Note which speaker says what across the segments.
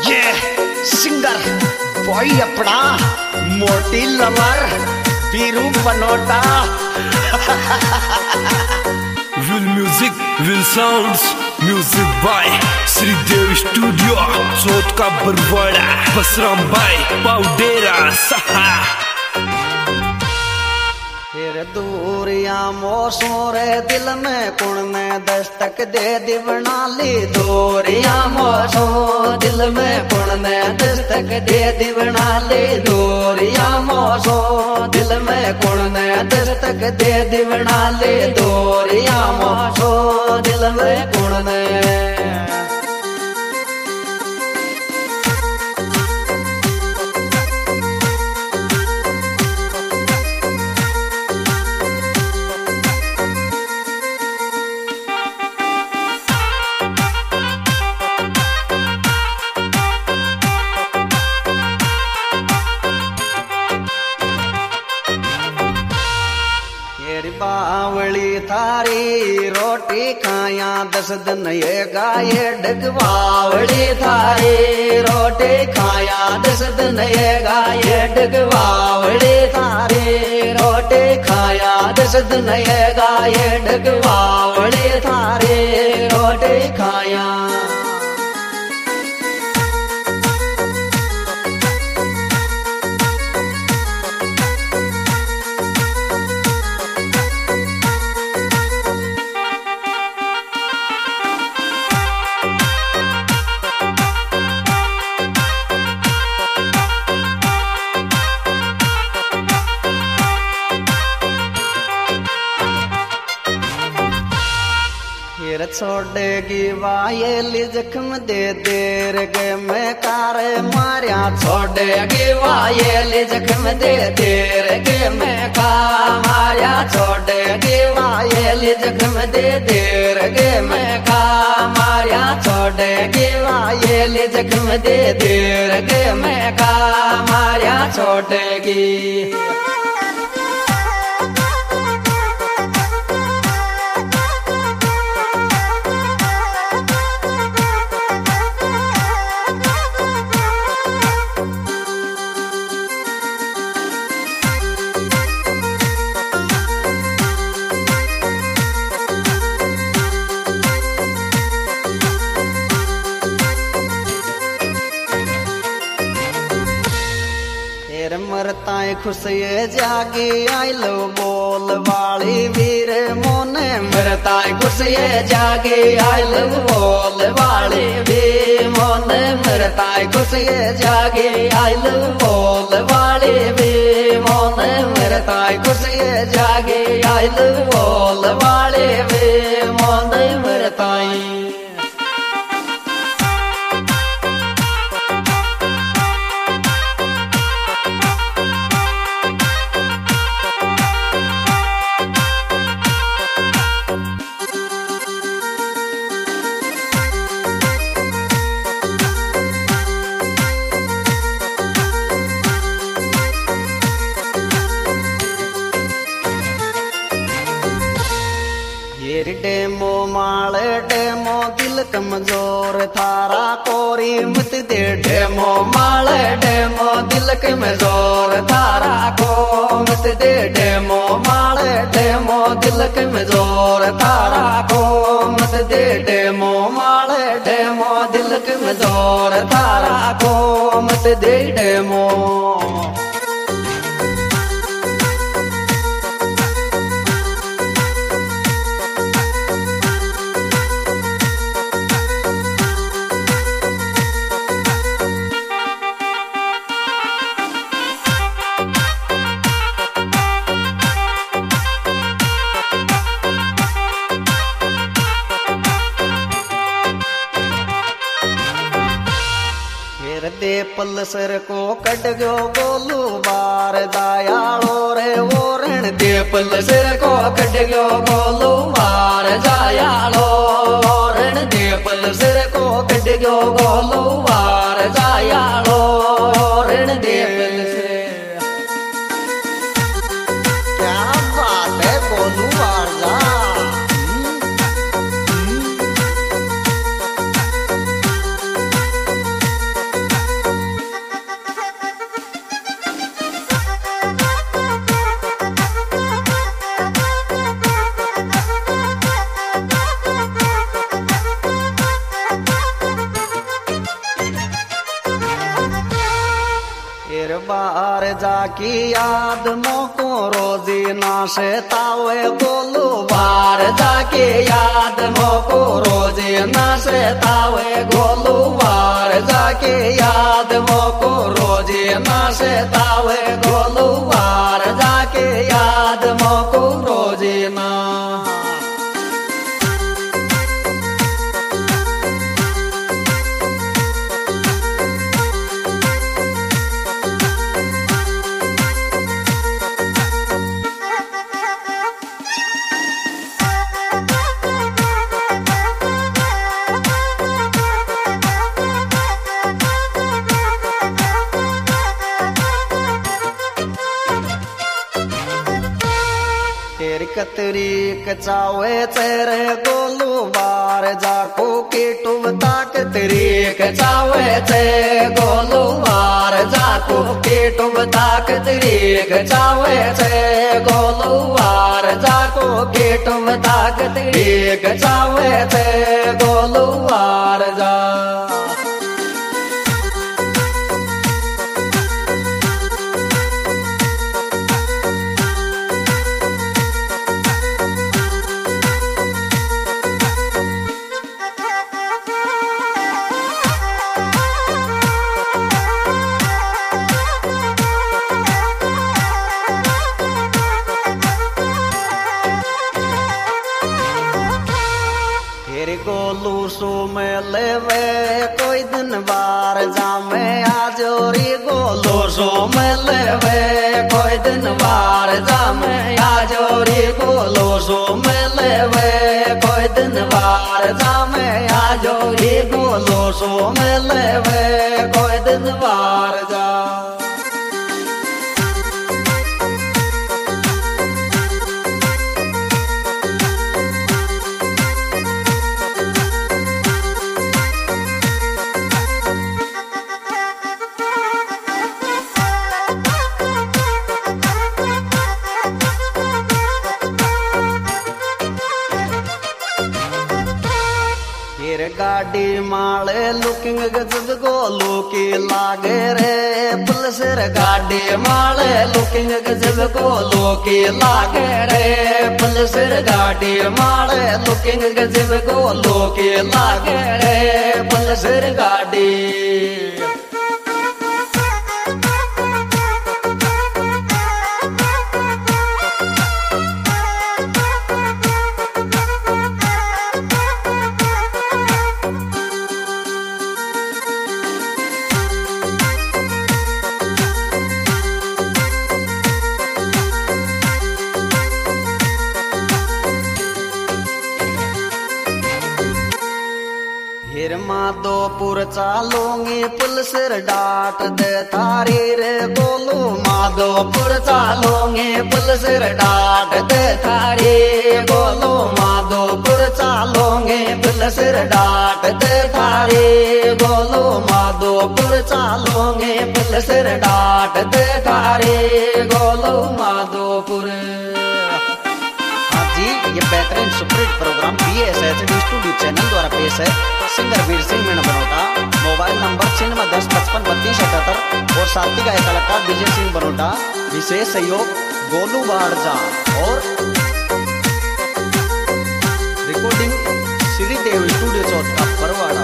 Speaker 1: ये singer boy अपना मोटी lover Piru Banota.
Speaker 2: Will music will sounds music by Shridev studio Chauth का बरवाड़ा बसराम भाई पाउडेरा सहा।
Speaker 1: फिर दूरिया मोसों रे दिल में कुण ने दस्तक दे दी बना ली। दूरिया मोसों दिल में कुण ने दस्तक दे दी बना ली। दूरिया मोसों दिल में कुण ने दस्तक दे दी बना ली। दूरिया मोसों दिल में कुण ने बावली थारी रोटी खाया 10 दिन ये गाये डगवावली थारी रोटी खाया 10 दिन ये गाये डगवावली थारी रोटी खाया 10 दिन ये गाये डगवावली थारी रोटी खाया। छोड़ेगी वायली जख्म दे देर गे मैं कार मारिया। छोड़ेगी वायली जख्म दे देर गे मैं का मारिया। छोड़ेगी वायली जख्म दे देर गे मैं का मारिया। छोड़ेगी वायली जख्म दे देर गे मैं का मारिया। छोड़ेगी मरताए खुशिये जागी आई लो बोल वाली वीर मोने। मरताए खुशिये जागी आई लो बोल वाली वीर मोने। मरताए खुशिये जागी आई लो बोल वाली वीर मोने। मरताए खुशिये जागी आई लो बोल वाली वीर मोने। मरताई डेमो माले डेमो दिल कमजोर थारा कोरी मत दे। डेमो माले डेमो दिल कमजोर थारा को मत दे। डेमो माले डेमो दिल कमजोर थारा को मत दे। डेमो माले डेमो दिल कमजोर थारा को मत दे। डेमो दे पलसर को कट गयो गोलू बार दयालो रे ओरण। दे पलसर को कट गयो गोलू बार दयालो ओरण। दे पलसर को कट गयो गोलू बार दयालो ओरण। दे पलसर क्या बात है गोलू बार जा। बार जाकी याद मोको रोजी ना से तावे गोलू बार जाकी याद मोको रोजी ना से तावे गोलू बार जाकी याद मोको रोजी ना से तावे गोलू बार जाके याद मोको रोजी ना। कतरी कचावे चेरे गोलू बार जाको केटुब ताक तरी कचावे चे गोलू बार जाको केटुब ताक तरी कचावे चे गोलू बार जाको केटुब ताक तरी कचावे चे गोलू बार जा। गोलू सो में लेवे कोई दिन बार जामे आजोरी गोलू सो में लेवे कोई दिन बार जामे आजोरी गोलू सो में लेवे कोई दिन बार जामे आजोरी गोलू सो में लेवे कोई दिन बार जा। गाड़ी माले लुकिंग गजब गोलू की लागे रे पल्सर गाड़ी माले लुकिंग गजब गोलू की लागे रे पल्सर गाड़ी माले लुकिंग गजब गोलू की लागे रे पल्सर गाड़ी। माधोपुर चालूंगी पुलसर डाट दे थारी रे गोलू माधोपुर चालूंगी पुलसर डाट दे थारी गोलू माधोपुर चालूंगी पुलसर डाट दे थारी गोलू माधोपुर चालूंगी पुलसर डाट दे थारी गोलू माधोपुर। जी ये बेहतरीन superhit program BSHD studio channel द्वारा पेश है। Singer Veer Singh Meena Banota, mobile number 9610553277 और साथी गायक कलाकार विजय सिंह बनोटा। विशेष सहयोग गोलू बारजा और रिकॉर्डिंग श्रीदेव स्टूडियो चौथ का परवाड़ा।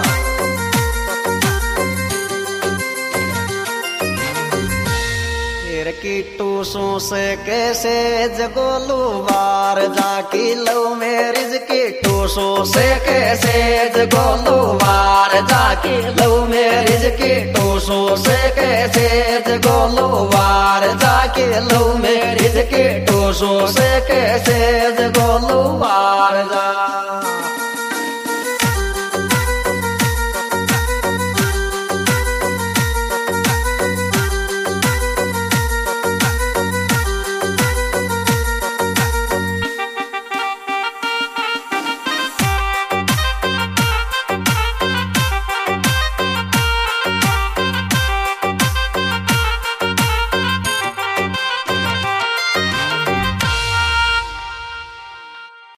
Speaker 1: किट्टू सो से कैसे जगोलू बार जाकी लव मैरिज किट्टू सो से कैसे जगोलू बार जाकी लव मैरिज किट्टू सो से कैसे जगोलू बार जाकी लव मैरिज किट्टू सो से कैसे